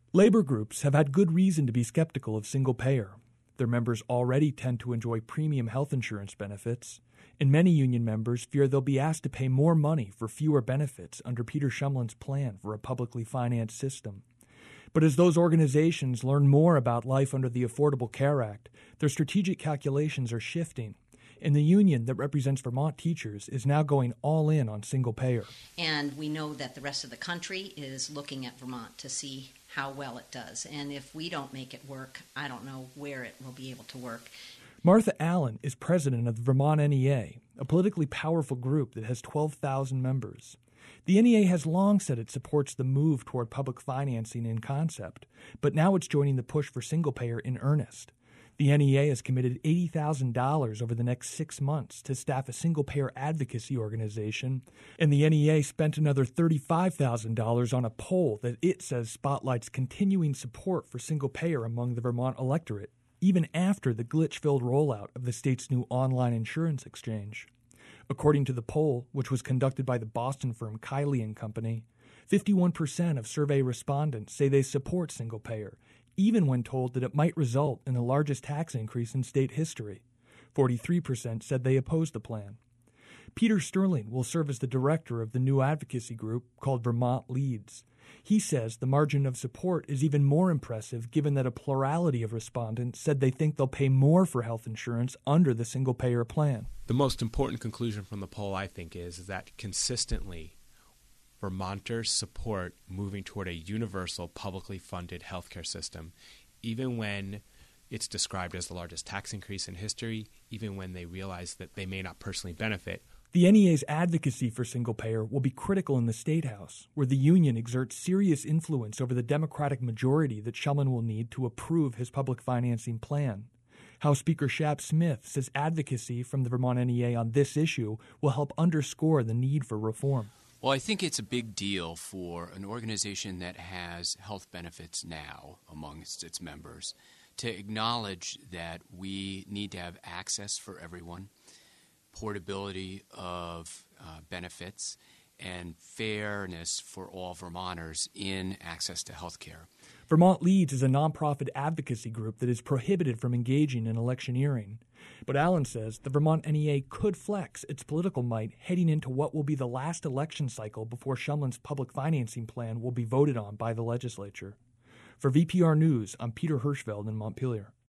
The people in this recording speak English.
Labor groups have had good reason to be skeptical of single payer. Their members already tend to enjoy premium health insurance benefits, and many union members fear they'll be asked to pay more money for fewer benefits under Peter Shumlin's plan for a publicly financed system. But as those organizations learn more about life under the Affordable Care Act, their strategic calculations are shifting. And the union that represents Vermont teachers is now going all in on single payer. And we know that the rest of the country is looking at Vermont to see how well it does. And if we don't make it work, I don't know where it will be able to work. Martha Allen is president of the Vermont NEA, a politically powerful group that has 12,000 members. The NEA has long said it supports the move toward public financing in concept, but now it's joining the push for single payer in earnest. The NEA has committed $80,000 over the next 6 months to staff a single-payer advocacy organization, and the NEA spent another $35,000 on a poll that it says spotlights continuing support for single-payer among the Vermont electorate, even after the glitch-filled rollout of the state's new online insurance exchange. According to the poll, which was conducted by the Boston firm Kiley & Company, 51% of survey respondents say they support single-payer, even when told that it might result in the largest tax increase in state history. 43% said they oppose the plan. Peter Sterling will serve as the director of the new advocacy group called Vermont Leads. He says the margin of support is even more impressive given that a plurality of respondents said they think they'll pay more for health insurance under the single-payer plan. The most important conclusion from the poll, I think, is that consistently Vermonters support moving toward a universal, publicly funded healthcare system, even when it's described as the largest tax increase in history, even when they realize that they may not personally benefit. The NEA's advocacy for single-payer will be critical in the State House, where the union exerts serious influence over the Democratic majority that Shumlin will need to approve his public financing plan. House Speaker Shap Smith says advocacy from the Vermont NEA on this issue will help underscore the need for reform. Well, I think it's a big deal for an organization that has health benefits now amongst its members to acknowledge that we need to have access for everyone, portability of benefits, and fairness for all Vermonters in access to health care. Vermont Leads is a nonprofit advocacy group that is prohibited from engaging in electioneering. But Allen says the Vermont NEA could flex its political might heading into what will be the last election cycle before Shumlin's public financing plan will be voted on by the legislature. For VPR News, I'm Peter Hirschfeld in Montpelier.